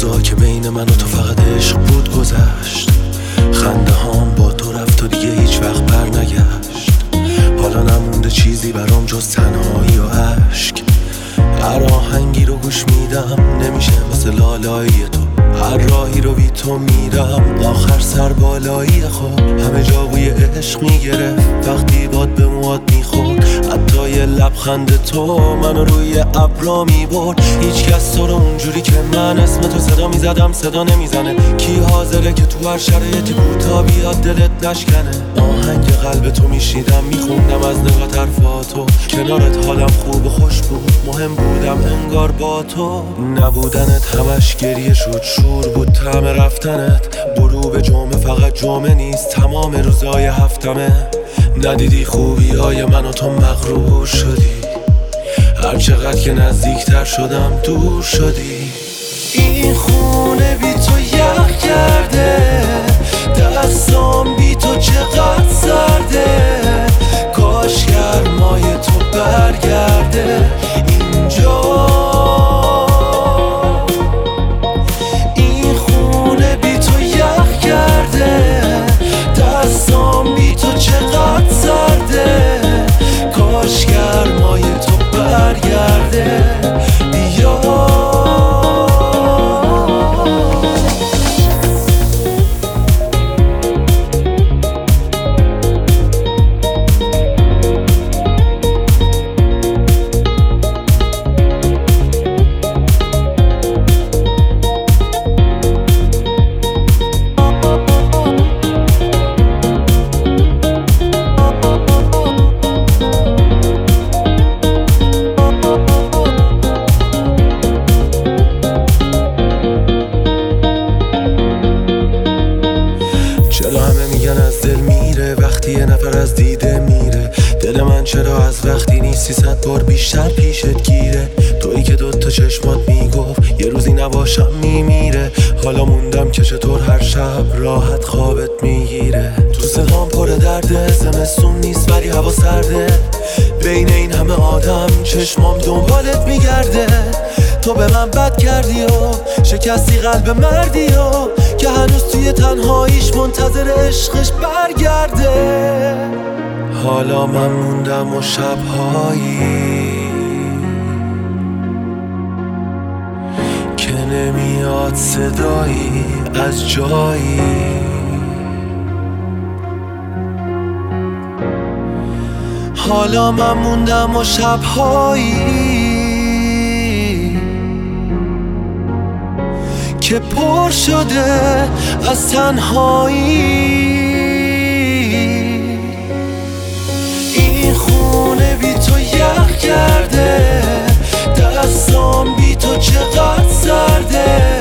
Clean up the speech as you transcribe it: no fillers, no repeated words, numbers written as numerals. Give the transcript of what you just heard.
روزا که بین من و تو فقط عشق بود گذشت، خنده هام با تو رفت و دیگه هیچ وقت بر نگشت. حالا نمونده چیزی برام جز تنهایی و عشق. هر آهنگی رو گوش میدم نمیشه مثل لالایی تو، هر راهی رو بی تو میرم آخر سر بالایی. خب همه جا بوی عشق میگرفت وقتی باد به مواد میخورد، حتی یه لبخند تو منو روی ابرا میبرد. هیچ کس تو رو اونجوری که من اسم تو صدا میزدم صدا نمیزنه. کی حاضره که تو هر شرایطی کوتا بیاد دلت نشکنه؟ آهنگ قلب تو میشیدم میخوندم از نگاه طرفاتو، کنارت حالم خوب و خوش بود، مهم بودم انگار با تو. نبودنت همش گریه شد، شور بود طعم رفتنت. غروب جمعه فقط جمعه نیست، تمام روزای هفتمه. ندیدی خوبی های من و تو مغرور شدی، هر چقدر که نزدیکتر شدم دور شدی. این خونه بی تو یخ کرده، دستام بی تو چقدر سرده. کاش گرمای تو برگرده اینجا. این خونه بی تو یخ کرده، دستام بی تو چقدر سرده. کاش گرمای تو برگرده بیا. چرا همه میگن از دل میره وقتی یه نفر از دیده میره؟ دل من چرا از وقتی نیستی 100 بار بیشتر پیشت گیره؟ تویی که دوتا چشمات میگفت یه روزی نباشم میمیره. حالا موندم که چطور هر شب راحت خوابت میگیره. تو صدام پر درده، زمستون نیست ولی هوا سرده. بین این همه آدم چشمام دنبالت میگرده. تو به من بد کردی و شکستی قلب مردی و که هنوز توی تنهاییش منتظر عشقش برگرده. حالا من موندم و شبهایی که نمیاد صدایی از جایی. حالا من موندم و شبهایی که پر شده از تنهایی. این خونه بی تو یخ کرده، دستام بی تو چقدر سرده.